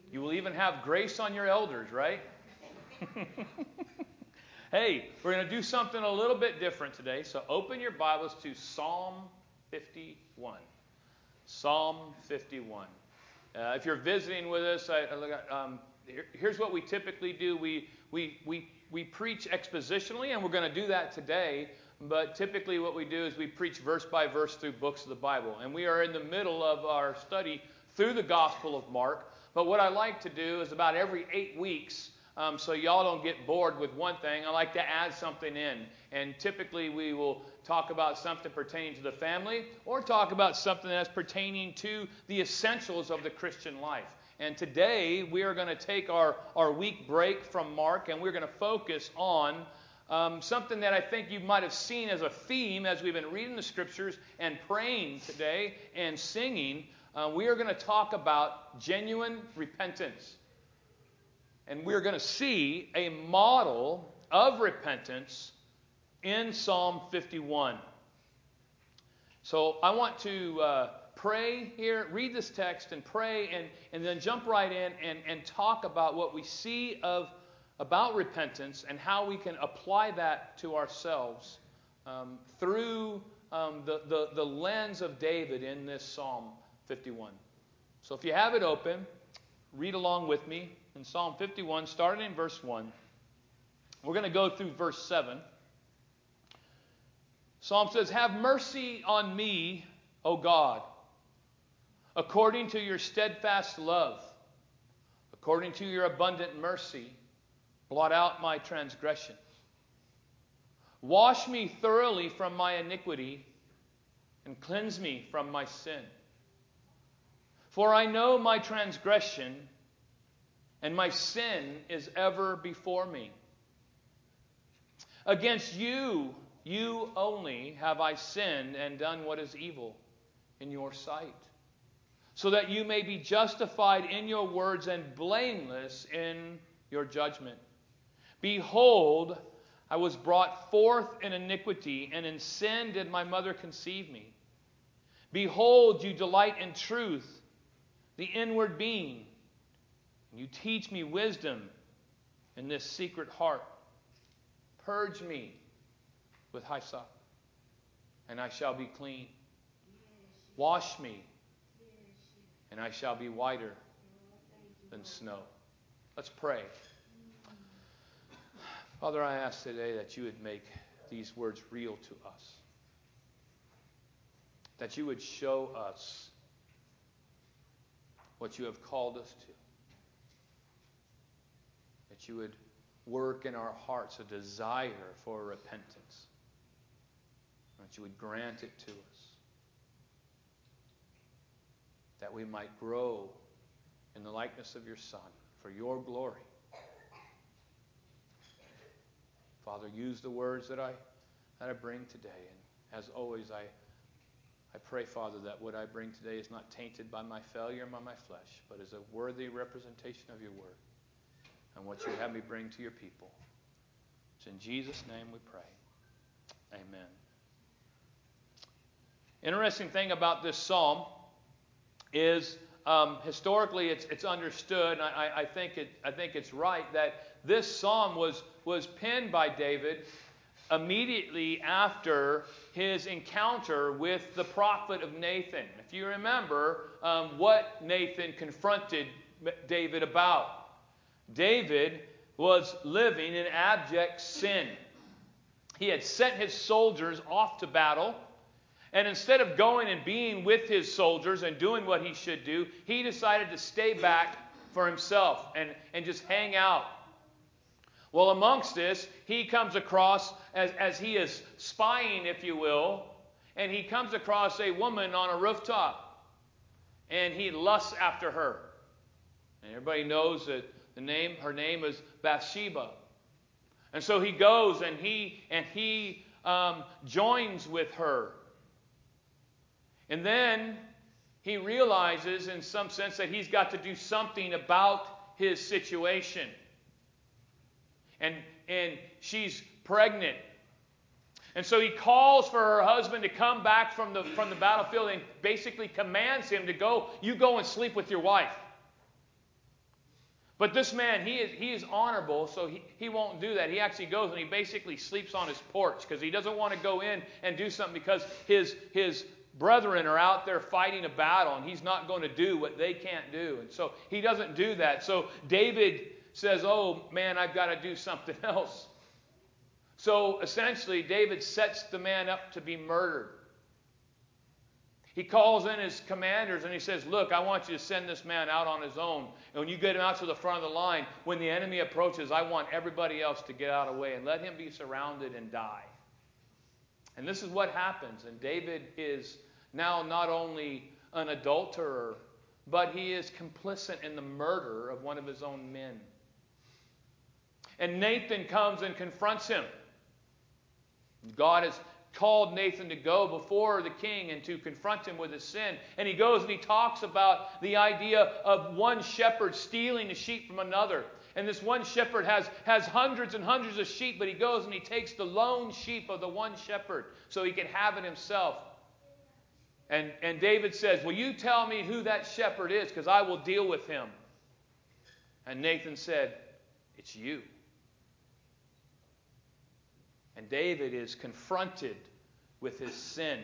You will even have grace on your elders, right? Hey, we're going to do something a little bit different today. So open your Bibles to Psalm 51. Psalm 51. If you're visiting with us, here's what we typically do. We preach expositionally, and we're going to do that today. But typically what we do is we preach verse by verse through books of the Bible. And we are in the middle of our study through the Gospel of Mark. But what I like to do is about every 8 weeks, so y'all don't get bored with one thing, I like to add something in. And typically we will talk about something pertaining to the family or talk about something that's pertaining to the essentials of the Christian life. And today we are going to take our week break from Mark, and we're going to focus on something that I think you might have seen as a theme as we've been reading the Scriptures and praying today and singing. We are going to talk about genuine repentance. And we're going to see a model of repentance in Psalm 51. So I want to pray here, read this text and pray, and then jump right in and talk about what we see about repentance and how we can apply that to ourselves through the lens of David in this Psalm 51. So if you have it open, read along with me in Psalm 51, starting in verse 1. We're going to go through verse 7. Psalm says, "Have mercy on me, O God, according to your steadfast love, according to your abundant mercy, blot out my transgression. Wash me thoroughly from my iniquity and cleanse me from my sin. For I know my transgression, and my sin is ever before me. Against you, you only, have I sinned and done what is evil in your sight, so that you may be justified in your words and blameless in your judgment. Behold, I was brought forth in iniquity, and in sin did my mother conceive me. Behold, you delight in truth, the inward being. You teach me wisdom in this secret heart. Purge me with hyssop, and I shall be clean. Wash me, and I shall be whiter than snow." Let's pray. Father, I ask today that you would make these words real to us. That you would show us what you have called us to. That you would work in our hearts a desire for repentance. That you would grant it to us. That we might grow in the likeness of your Son for your glory. Father, use the words that I bring today. And as always, I pray, Father, that what I bring today is not tainted by my failure and by my flesh, but is a worthy representation of your word and what you have me bring to your people. It's in Jesus' name we pray. Amen. Interesting thing about this psalm is historically it's understood, and I think it's right, that this psalm was penned by David immediately after his encounter with the prophet of Nathan. If you remember what Nathan confronted David about. David was living in abject sin. He had sent his soldiers off to battle, and instead of going and being with his soldiers and doing what he should do, he decided to stay back for himself and just hang out. Well, amongst this, he comes across, as he is spying, if you will, and he comes across a woman on a rooftop, and he lusts after her. And everybody knows that her name is Bathsheba. And so he goes and he joins with her. And then he realizes, in some sense, that he's got to do something about his situation. And she's pregnant. And so he calls for her husband to come back from the battlefield and basically commands him to go, you go and sleep with your wife. But this man, he is honorable, so he won't do that. He actually goes and he basically sleeps on his porch because he doesn't want to go in and do something because his brethren are out there fighting a battle and he's not going to do what they can't do. And so he doesn't do that. So David says, oh man, I've got to do something else. So essentially, David sets the man up to be murdered. He calls in his commanders and he says, look, I want you to send this man out on his own. And when you get him out to the front of the line, when the enemy approaches, I want everybody else to get out of the way and let him be surrounded and die. And this is what happens. And David is now not only an adulterer, but he is complicit in the murder of one of his own men. And Nathan comes and confronts him. God has called Nathan to go before the king and to confront him with his sin. And he goes and he talks about the idea of one shepherd stealing the sheep from another. And this one shepherd has hundreds and hundreds of sheep, but he goes and he takes the lone sheep of the one shepherd so he can have it himself. And David says, will you tell me who that shepherd is, because I will deal with him. And Nathan said, it's you. And David is confronted with his sin.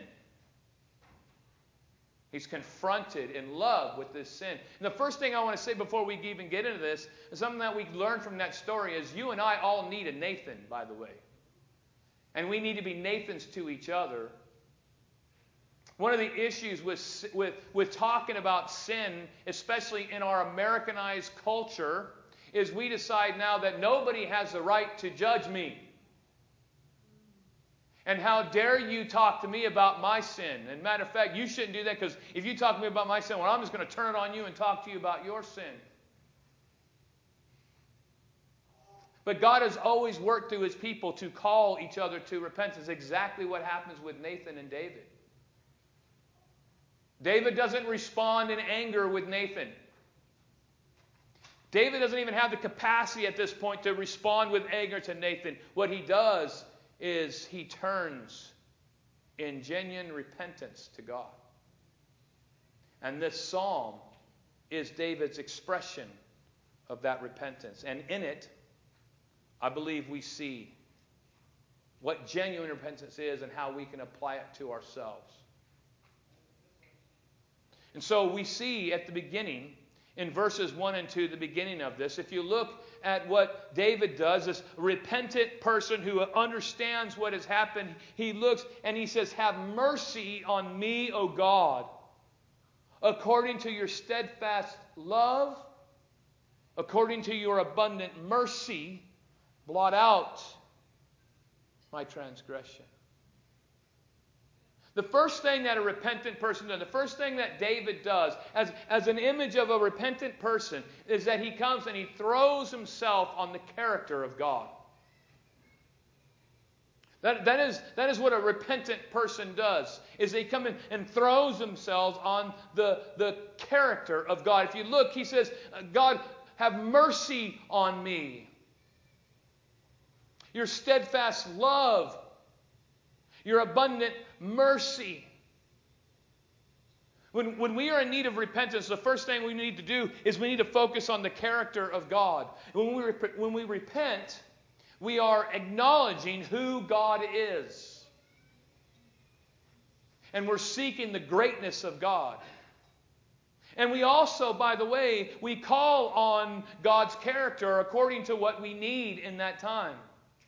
He's confronted in love with this sin. And the first thing I want to say before we even get into this is something that we learn from that story is you and I all need a Nathan, by the way. And we need to be Nathans to each other. One of the issues with talking about sin, especially in our Americanized culture, is we decide now that nobody has the right to judge me. And how dare you talk to me about my sin? And matter of fact, you shouldn't do that because if you talk to me about my sin, well, I'm just going to turn it on you and talk to you about your sin. But God has always worked through His people to call each other to repentance. Exactly what happens with Nathan and David. David doesn't respond in anger with Nathan. David doesn't even have the capacity at this point to respond with anger to Nathan. What he does is he turns in genuine repentance to God. And this psalm is David's expression of that repentance. And in it, I believe we see what genuine repentance is and how we can apply it to ourselves. And so we see at the beginning, in verses 1 and 2, the beginning of this, if you look at what David does, this repentant person who understands what has happened, he looks and he says, have mercy on me, O God, according to your steadfast love, according to your abundant mercy, blot out my transgression. The first thing that a repentant person does, the first thing that David does as an image of a repentant person is that he comes and he throws himself on the character of God. That is what a repentant person does, is they come in and throws themselves on the character of God. If you look, he says, God, have mercy on me. Your steadfast love, your abundant mercy. When we are in need of repentance, the first thing we need to do is we need to focus on the character of God. When we repent, we are acknowledging who God is. And we're seeking the greatness of God. And we also, by the way, we call on God's character according to what we need in that time.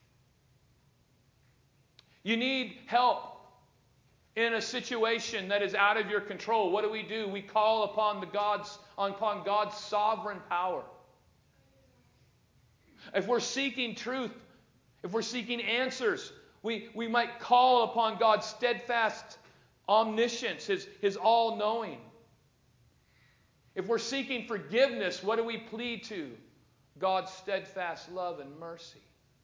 You need help in a situation that is out of your control. What do? We call upon God's sovereign power. If we're seeking truth, if we're seeking answers, we might call upon God's steadfast omniscience, His all-knowing. If we're seeking forgiveness, what do we plead to? God's steadfast love and mercy.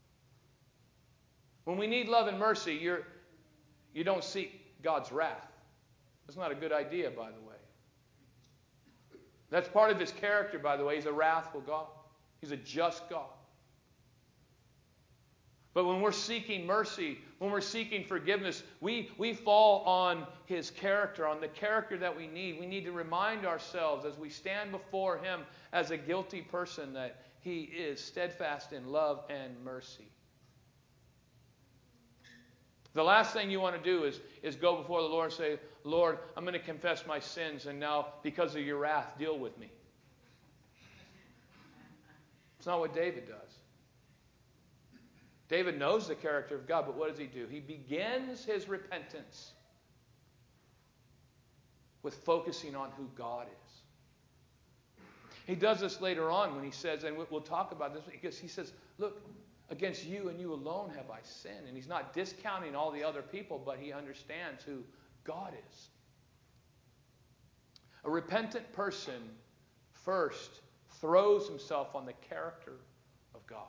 When we need love and mercy, you don't seek God's wrath. That's not a good idea, by the way. That's part of His character, by the way. He's a wrathful God. He's a just God. But when we're seeking mercy, when we're seeking forgiveness, we fall on His character, on the character that we need. We need to remind ourselves as we stand before Him as a guilty person that He is steadfast in love and mercy. The last thing you want to do is go before the Lord and say, Lord, I'm going to confess my sins, and now because of your wrath, deal with me. It's not what David does. David knows the character of God, but what does he do? He begins his repentance with focusing on who God is. He does this later on when he says, and we'll talk about this, because he says, look, against you and you alone have I sinned. And he's not discounting all the other people, but he understands who God is. A repentant person first throws himself on the character of God.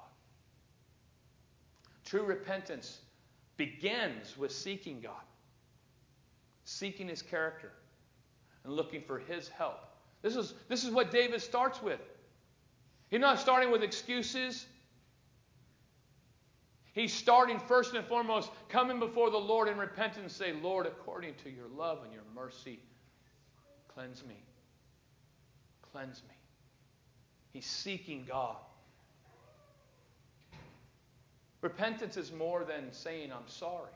True repentance begins with seeking God, seeking His character, and looking for His help. This is what David starts with. He's not starting with excuses. He's starting first and foremost, coming before the Lord in repentance and say, Lord, according to your love and your mercy, cleanse me. Cleanse me. He's seeking God. Repentance is more than saying, I'm sorry.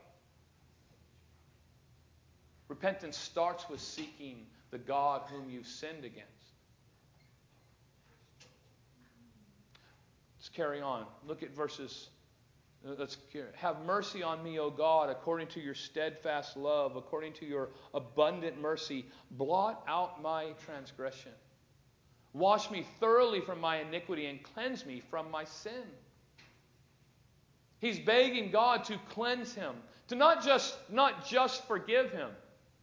Repentance starts with seeking the God whom you've sinned against. Let's carry on. Look at verses. Have mercy on me, O God, according to your steadfast love, according to your abundant mercy. Blot out my transgression. Wash me thoroughly from my iniquity and cleanse me from my sin. He's begging God to cleanse him, to not just forgive him,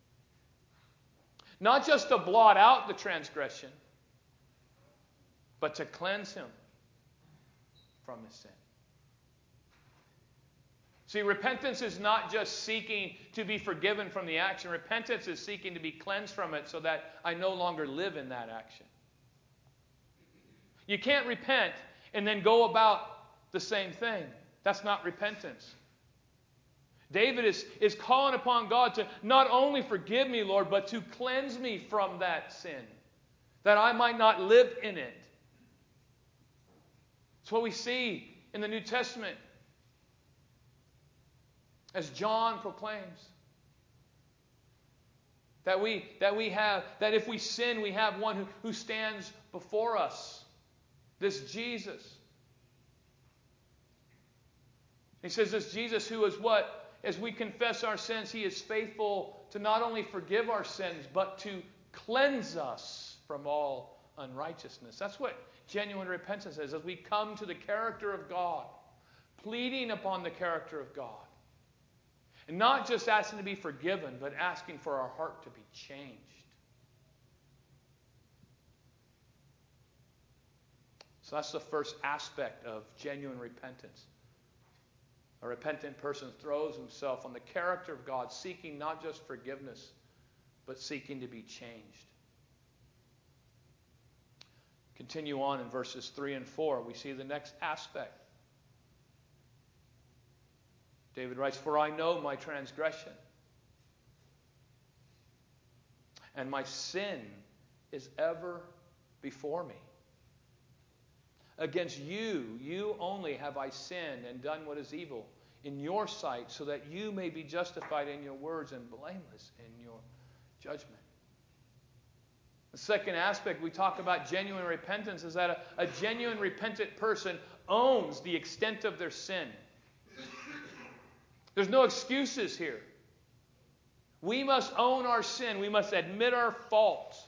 not just to blot out the transgression, but to cleanse him from his sin. See, repentance is not just seeking to be forgiven from the action. Repentance is seeking to be cleansed from it so that I no longer live in that action. You can't repent and then go about the same thing. That's not repentance. David is calling upon God to not only forgive me, Lord, but to cleanse me from that sin, that I might not live in it. It's what we see in the New Testament as John proclaims. That if we sin, we have one who stands before us. This Jesus. He says this Jesus who is what? As we confess our sins, He is faithful to not only forgive our sins, but to cleanse us from all unrighteousness. That's what genuine repentance is. As we come to the character of God, pleading upon the character of God. And not just asking to be forgiven, but asking for our heart to be changed. So that's the first aspect of genuine repentance. A repentant person throws himself on the character of God, seeking not just forgiveness, but seeking to be changed. Continue on in verses 3 and 4. We see the next aspect. David writes, For I know my transgression, and my sin is ever before me. Against you only have I sinned and done what is evil in your sight, so that you may be justified in your words and blameless in your judgment. The second aspect we talk about genuine repentance is that a genuine repentant person owns the extent of their sin. There's no excuses here. We must own our sin. We must admit our faults.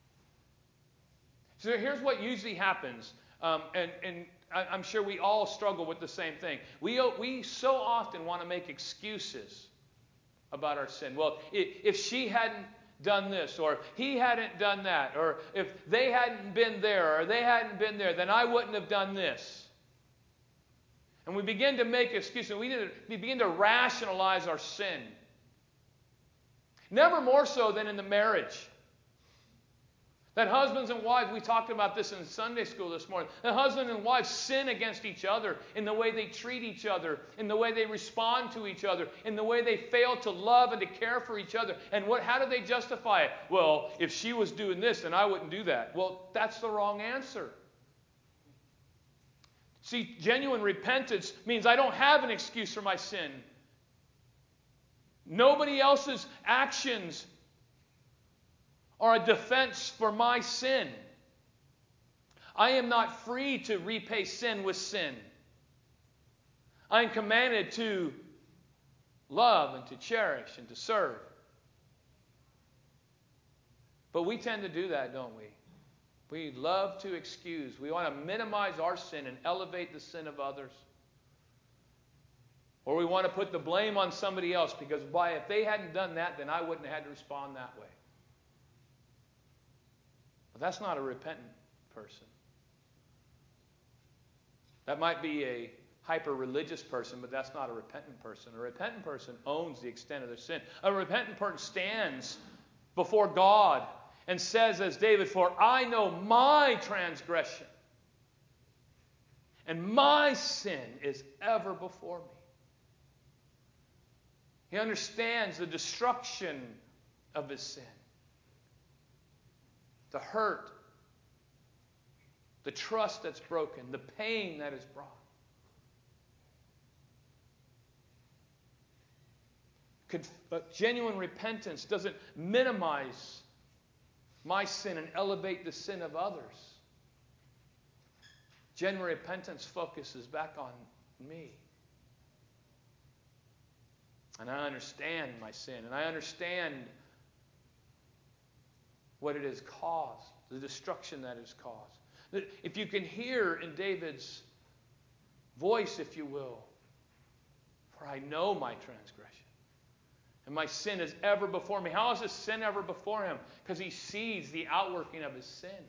So here's what usually happens. And I'm sure we all struggle with the same thing. We so often want to make excuses about our sin. Well, if she hadn't done this, or he hadn't done that, or if they hadn't been there, or they hadn't been there, then I wouldn't have done this. And we begin to make excuses. We begin to rationalize our sin. Never more so than in the marriage. That husbands and wives, we talked about this in Sunday school this morning, that husbands and wives sin against each other in the way they treat each other, in the way they respond to each other, in the way they fail to love and to care for each other. And how do they justify it? Well, if she was doing this, then I wouldn't do that. Well, that's the wrong answer. See, genuine repentance means I don't have an excuse for my sin. Nobody else's actions are a defense for my sin. I am not free to repay sin with sin. I am commanded to love and to cherish and to serve. But we tend to do that, don't we? We love to excuse. We want to minimize our sin and elevate the sin of others. Or we want to put the blame on somebody else because if they hadn't done that, then I wouldn't have had to respond that way. But that's not a repentant person. That might be a hyper-religious person, but that's not a repentant person. A repentant person owns the extent of their sin. A repentant person stands before God and says, as David, "For I know my transgression, and my sin is ever before me." He understands the destruction of his sin. The hurt, the trust that's broken, the pain that is brought. Genuine repentance doesn't minimize my sin and elevate the sin of others. Genuine repentance focuses back on me. And I understand my sin, and I understand what it has caused, the destruction that has caused. If you can hear in David's voice, if you will, "For I know my transgression, and my sin is ever before me." How is his sin ever before him? Because he sees the outworking of his sin.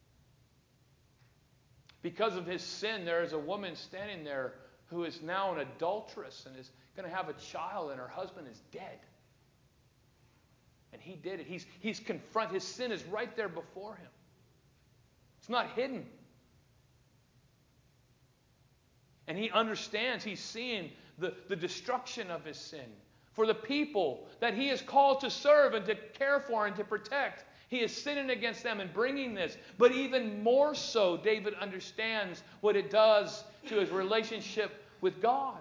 Because of his sin, there is a woman standing there who is now an adulteress and is going to have a child, and her husband is dead. And he did it. He's confronted. His sin is right there before him. It's not hidden. And he understands. He's seeing the destruction of his sin. For the people that he is called to serve and to care for and to protect, he is sinning against them and bringing this. But even more so, David understands what it does to his relationship with God.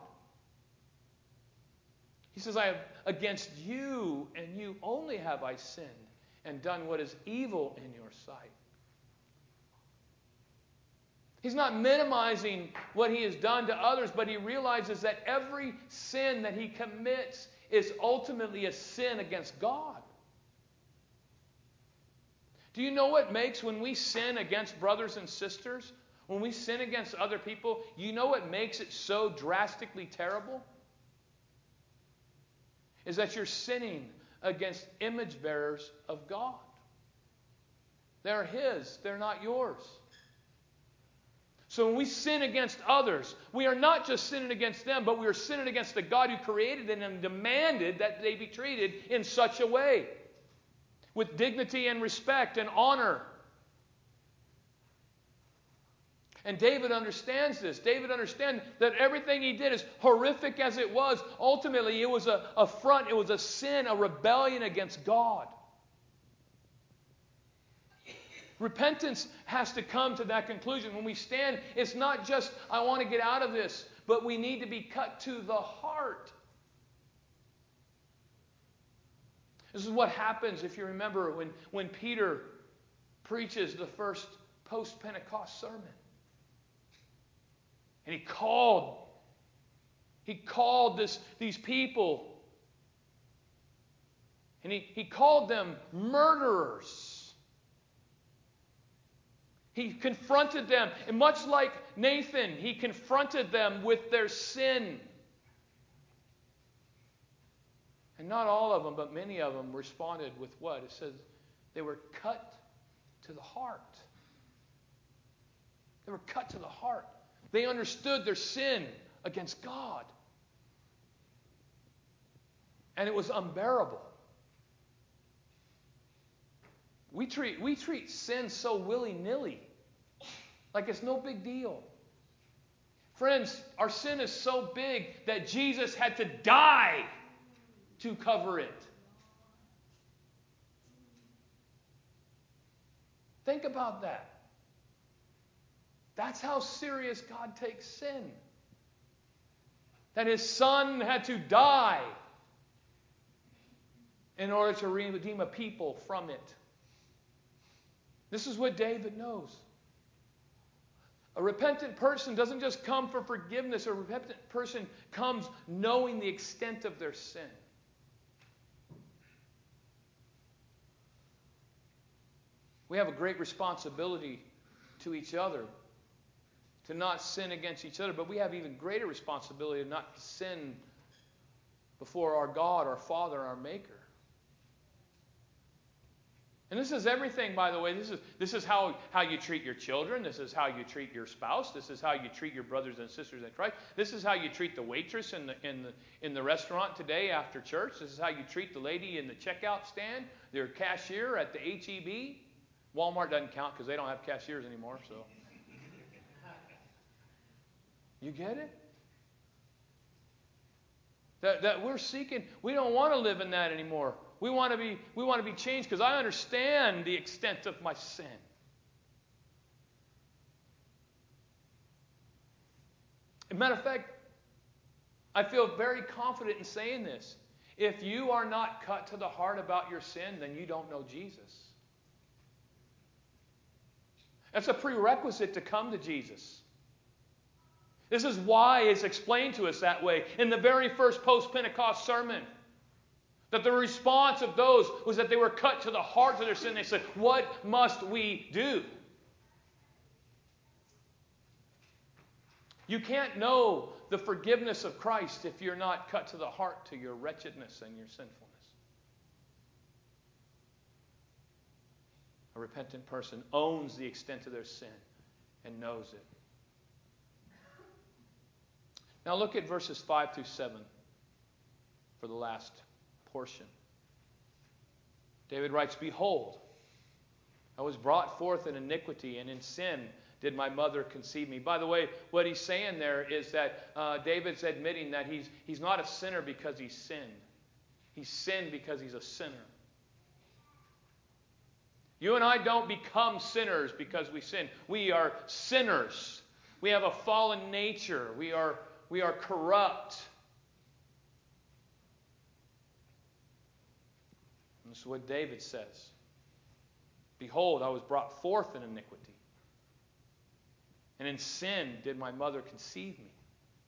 He says, "I have against you and you only have I sinned and done what is evil in your sight." He's not minimizing what he has done to others, but he realizes that every sin that he commits is ultimately a sin against God. Do you know what makes when we sin against brothers and sisters, when we sin against other people, you know what makes it so drastically terrible? Is that you're sinning against image bearers of God. They're His, they're not yours. So when we sin against others, we are not just sinning against them, but we are sinning against the God who created them and demanded that they be treated in such a way, with dignity and respect and honor. And David understands this. David understands that everything he did, as horrific as it was, ultimately it was an affront, it was a sin, a rebellion against God. Repentance has to come to that conclusion. When we stand, it's not just, I want to get out of this, but we need to be cut to the heart. This is what happens, if you remember, when Peter preaches the first post-Pentecost sermon. And he called these people, and he called them murderers. He confronted them, and much like Nathan, he confronted them with their sin. And not all of them, but many of them responded with what? It says they were cut to the heart. They were cut to the heart. They understood their sin against God. And it was unbearable. We treat sin so willy-nilly, like it's no big deal. Friends, our sin is so big that Jesus had to die to cover it. Think about that. That's how serious God takes sin. That His Son had to die in order to redeem a people from it. This is what David knows. A repentant person doesn't just come for forgiveness. A repentant person comes knowing the extent of their sin. We have a great responsibility to each other to not sin against each other, but we have even greater responsibility to not sin before our God, our Father, our Maker. And this is everything, by the way. This is how you treat your children. This is how you treat your spouse. This is how you treat your brothers and sisters in Christ. This is how you treat the waitress in the restaurant today after church. This is how you treat the lady in the checkout stand, their cashier at the H-E-B. Walmart doesn't count because they don't have cashiers anymore. So, you get it? That we're seeking. We don't want to live in that anymore. We want to be changed because I understand the extent of my sin. As a matter of fact, I feel very confident in saying this. If you are not cut to the heart about your sin, then you don't know Jesus. That's a prerequisite to come to Jesus. This is why it's explained to us that way in the very first post-Pentecost sermon. That the response of those was that they were cut to the heart of their sin. They said, what must we do? You can't know the forgiveness of Christ if you're not cut to the heart to your wretchedness and your sinfulness. A repentant person owns the extent of their sin and knows it. Now look at verses 5 through 7 for the last portion. David writes, Behold, I was brought forth in iniquity, and in sin did my mother conceive me. By the way, what he's saying there is that David's admitting that he's not a sinner because he's sinned. He's sinned because he's a sinner. You and I don't become sinners because we sin. We are sinners. We have a fallen nature. We are corrupt. And this is what David says. Behold, I was brought forth in iniquity, and in sin did my mother conceive me.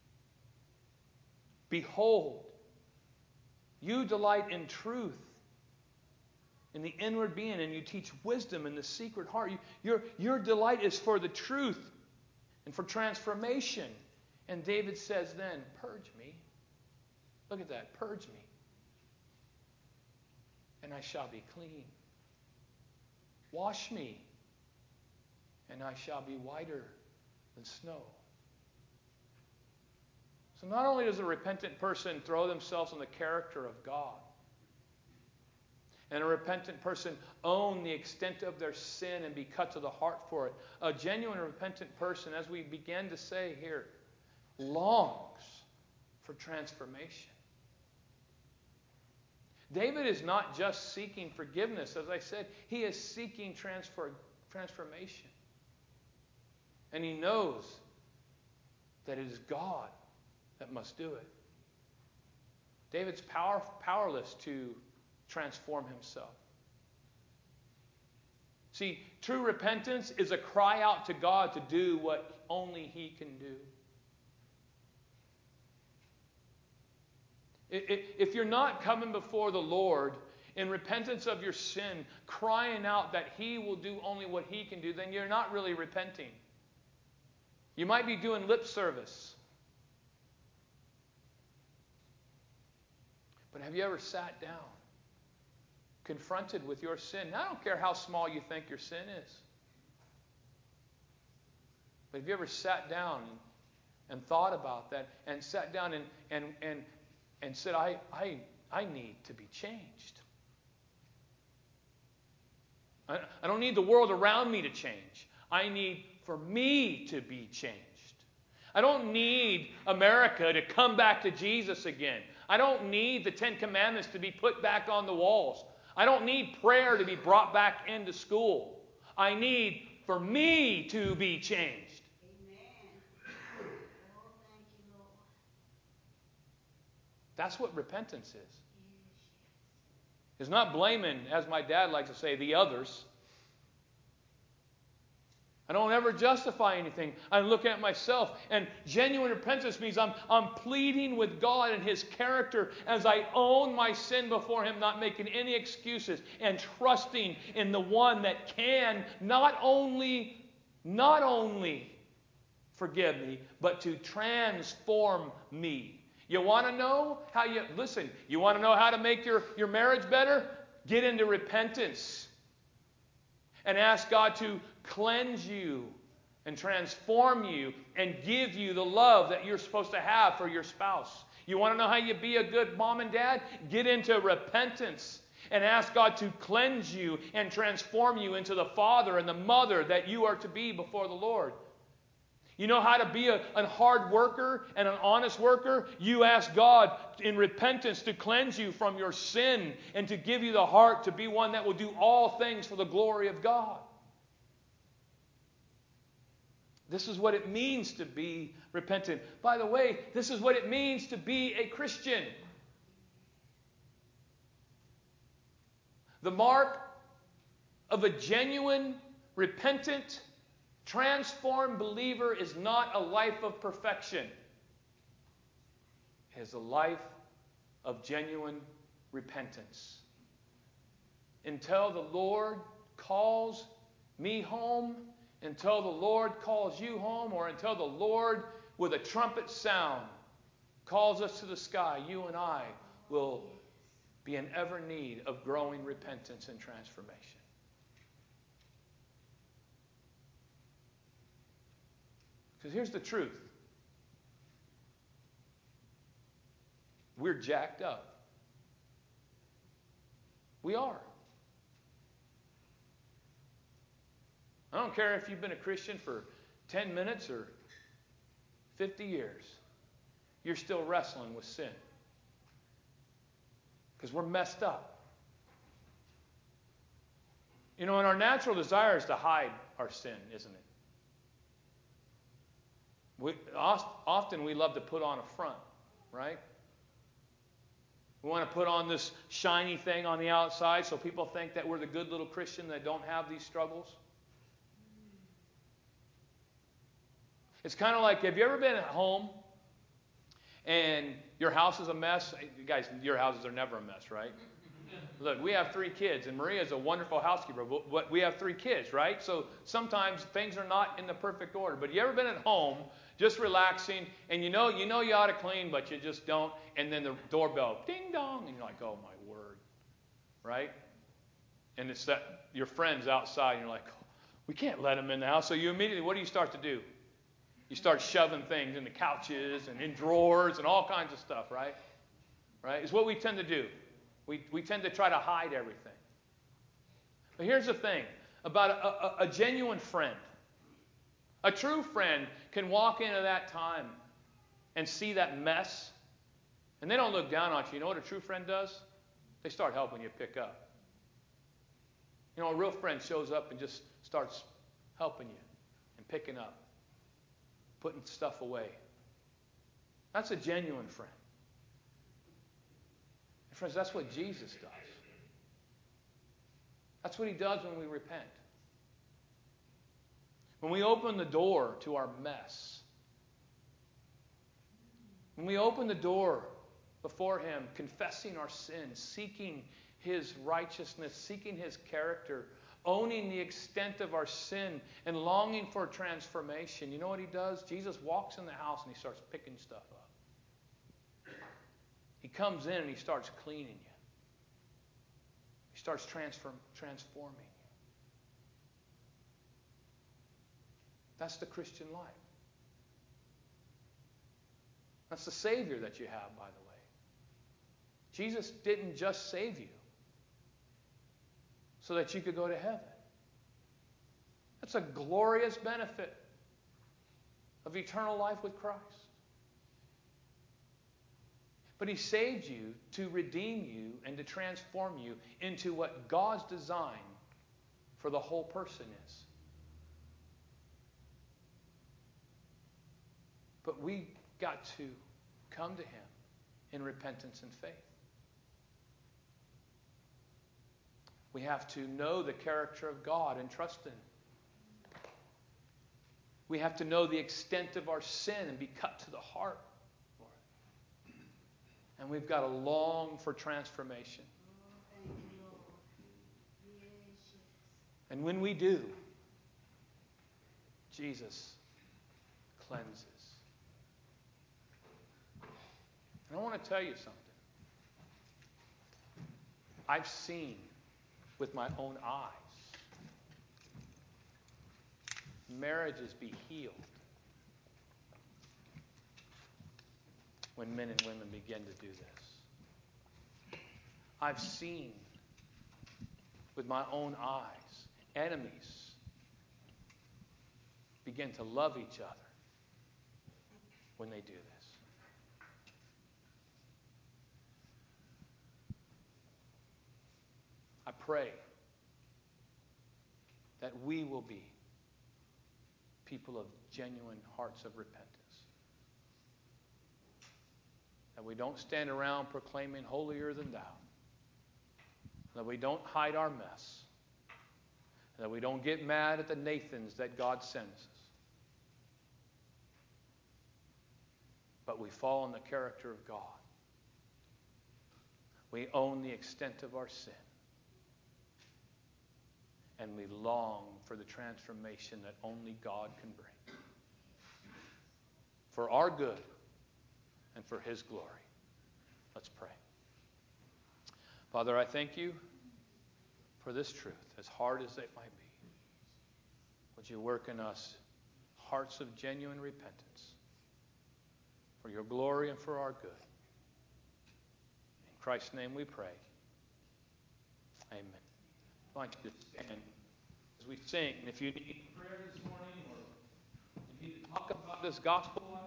Behold, you delight in truth in the inward being, and you teach wisdom in the secret heart. Your delight is for the truth and for transformation. And David says then, purge me. Look at that, purge me. And I shall be clean. Wash me, and I shall be whiter than snow. So not only does a repentant person throw themselves on the character of God, and a repentant person own the extent of their sin and be cut to the heart for it, a genuine repentant person, as we began to say here, longs for transformation. David is not just seeking forgiveness. As I said, he is seeking transformation. And he knows that it is God that must do it. David's powerless to transform himself. See, true repentance is a cry out to God to do what only He can do. If you're not coming before the Lord in repentance of your sin, crying out that He will do only what He can do, then you're not really repenting. You might be doing lip service. But have you ever sat down, confronted with your sin? Now, I don't care how small you think your sin is. But have you ever sat down and thought about that, and sat down and said, I need to be changed. I don't need the world around me to change. I need for me to be changed. I don't need America to come back to Jesus again. I don't need the Ten Commandments to be put back on the walls. I don't need prayer to be brought back into school. I need for me to be changed. Amen. Oh, thank you, Lord. That's what repentance is. It's not blaming, as my dad likes to say, the others. I don't ever justify anything. I'm looking at myself. And genuine repentance means I'm pleading with God and His character as I own my sin before Him, not making any excuses, and trusting in the one that can not only forgive me, but to transform me. You want to know how you want to know how to make your marriage better? Get into repentance. And ask God to cleanse you and transform you and give you the love that you're supposed to have for your spouse. You want to know how you be a good mom and dad? Get into repentance and ask God to cleanse you and transform you into the father and the mother that you are to be before the Lord. You know how to be a hard worker and an honest worker? You ask God in repentance to cleanse you from your sin and to give you the heart to be one that will do all things for the glory of God. This is what it means to be repentant. By the way, this is what it means to be a Christian. The mark of a genuine, repentant, transformed believer is not a life of perfection. It is a life of genuine repentance. Until the Lord calls me home, until the Lord calls you home, or until the Lord, with a trumpet sound, calls us to the sky, you and I will be in ever need of growing repentance and transformation. Because here's the truth. We're jacked up. We are. I don't care if you've been a Christian for 10 minutes or 50 years. You're still wrestling with sin. Because we're messed up. You know, and our natural desire is to hide our sin, isn't it? Often we love to put on a front, right? We want to put on this shiny thing on the outside so people think that we're the good little Christian that don't have these struggles. It's kind of like, have you ever been at home and your house is a mess? You guys, your houses are never a mess, right? Look, we have 3 kids, and Maria's a wonderful housekeeper, but we have 3 kids, right? So sometimes things are not in the perfect order. But you ever been at home, just relaxing, and you know you ought to clean, but you just don't, and then the doorbell, ding dong, and you're like, oh my word, right? And it's that your friend's outside, and you're like, oh, we can't let them in the house. So you immediately, what do you start to do? You start shoving things in the couches and in drawers and all kinds of stuff, right? Right? It's what we tend to do. We tend to try to hide everything. But here's the thing about a genuine friend. A true friend can walk into that time and see that mess, and they don't look down on you. You know what a true friend does? They start helping you pick up. You know, a real friend shows up and just starts helping you and picking up, putting stuff away. That's a genuine friend. And friends, that's what Jesus does. That's what He does when we repent. When we open the door to our mess. When we open the door before Him, confessing our sins, seeking His righteousness, seeking His character, owning the extent of our sin, and longing for transformation. You know what He does? Jesus walks in the house and He starts picking stuff up. He comes in and He starts cleaning you. He starts transforming you. That's the Christian life. That's the Savior that you have, by the way. Jesus didn't just save you so that you could go to heaven. That's a glorious benefit of eternal life with Christ. But He saved you to redeem you and to transform you into what God's design for the whole person is. But we got to come to Him in repentance and faith. We have to know the character of God and trust in Him. We have to know the extent of our sin and be cut to the heart, Lord. And we've got to long for transformation. Thank you, Lord. Yes, yes. And when we do, Jesus cleanses. And I want to tell you something. I've seen with my own eyes marriages be healed when men and women begin to do this. I've seen with my own eyes enemies begin to love each other when they do this. I pray that we will be people of genuine hearts of repentance. That we don't stand around proclaiming holier than thou. That we don't hide our mess. That we don't get mad at the Nathans that God sends us. But we fall in the character of God. We own the extent of our sin. And we long for the transformation that only God can bring. For our good and for His glory. Let's pray. Father, I thank You for this truth, as hard as it might be. Would You work in us hearts of genuine repentance for Your glory and for our good. In Christ's name we pray. Amen. I'd like you to stand as we sing. If you need prayer this morning or you need to talk about this gospel